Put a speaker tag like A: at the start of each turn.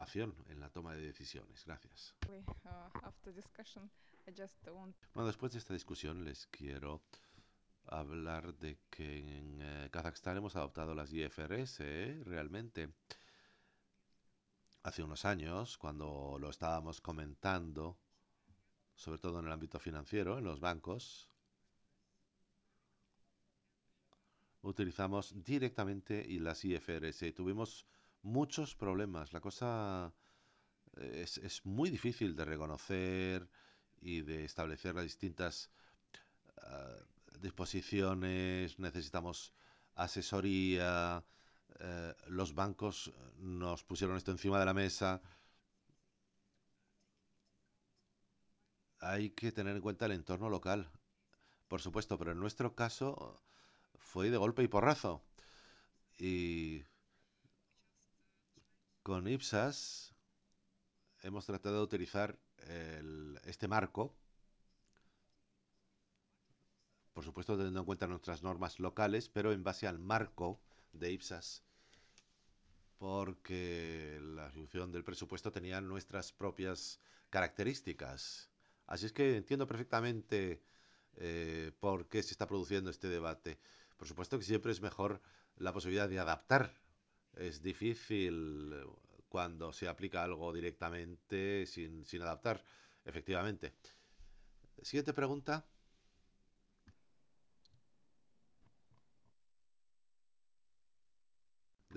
A: información en la toma de decisiones. Gracias.
B: After discussion, I just want.
A: Bueno, después de esta discusión les quiero hablar de que en Kazajstán hemos adoptado las IFRS, realmente. Hace unos años, cuando lo estábamos comentando, sobre todo en el ámbito financiero, en los bancos, utilizamos directamente y las IFRS. Tuvimos muchos problemas. La cosa es muy difícil de reconocer y de establecer las distintas disposiciones. Necesitamos asesoría. Los bancos nos pusieron esto encima de la mesa. Hay que tener en cuenta el entorno local, por supuesto, pero en nuestro caso fue de golpe y porrazo. Y con IPSAS hemos tratado de utilizar este marco, por supuesto teniendo en cuenta nuestras normas locales, pero en base al marco de IPSAS, porque la ejecución del presupuesto tenía nuestras propias características. Así es que entiendo perfectamente por qué se está produciendo este debate. Por supuesto que siempre es mejor la posibilidad de adaptar. Es difícil cuando se aplica algo directamente sin adaptar, efectivamente. Siguiente pregunta.